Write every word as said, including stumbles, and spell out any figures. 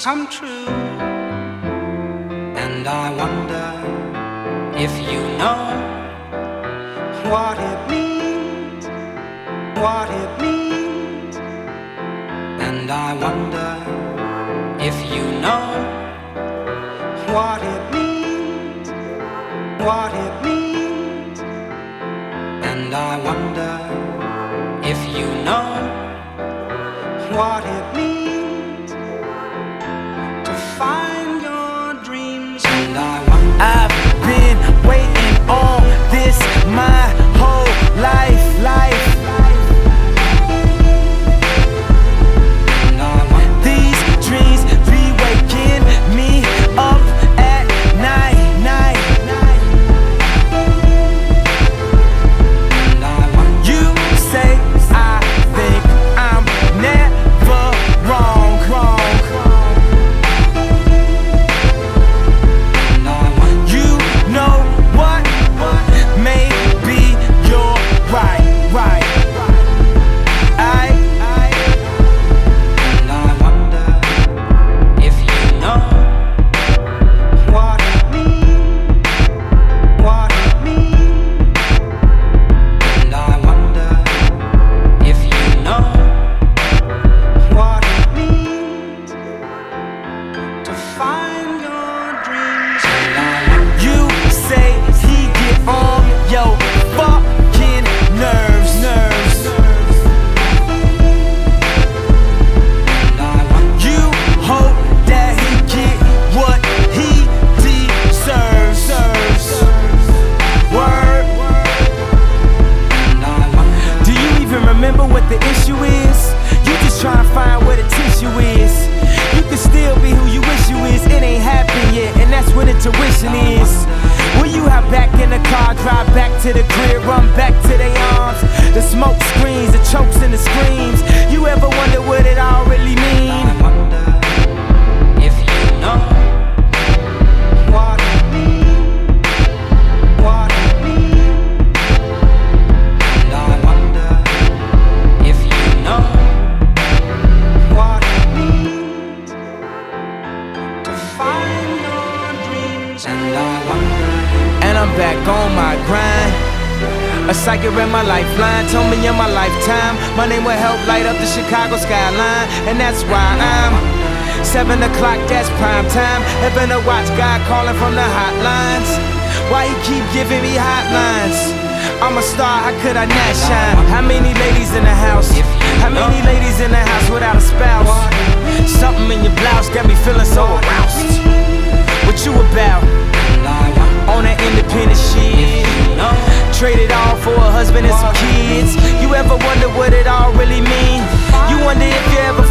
come true. And I wonder if you know what it means, what it means. And I wonder if you know what it means, what it means. And I wonder if you know what it means to find your dreams. And I wonder, I've been waiting on this my whole life, life. and I wonder, These dreams be waking me up at night, night, night. and I wonder, You say I think I'm never wrong, wrong. and I wonder, You know what? Maybe you're right, right. I, I, and I wonder if you know what it means, what it means. And I wonder if you know what it means to find your dreams. And I wonder, you say he get on your fucking nerves, nerves. and I wonder, You hope that he get what he deserves, serves. Word. and I wonder, Do you even remember what the issue is? You just try to find where the tissue is. You can still be who you wish you is. It ain't happened yet, and that's what intuition is. Will you hop back in the car, drive back to the crib, run back to their arms? The smoke screens, the chokes and the screams. You ever wonder what it all really mean? I wonder if you know what it means, what it means. And I wonder if you know what it means to find your dreams. And I wonder, And I'm back on my grind. A psychic read my lifeline, told me in my lifetime my name will help light up the Chicago skyline. And that's why I'm seven o'clock, that's prime time. Heaven to watch God calling from the hotlines. Why he keep giving me hotlines? I'm a star, how could I not shine? How many ladies in the house? How many ladies in the house without a spouse? Something in your blouse got me feeling so aroused. What you about? and I wonder On that independent shit, if you know trade it all for a husband and some kids. You ever wonder what it all really mean? You wonder if you ever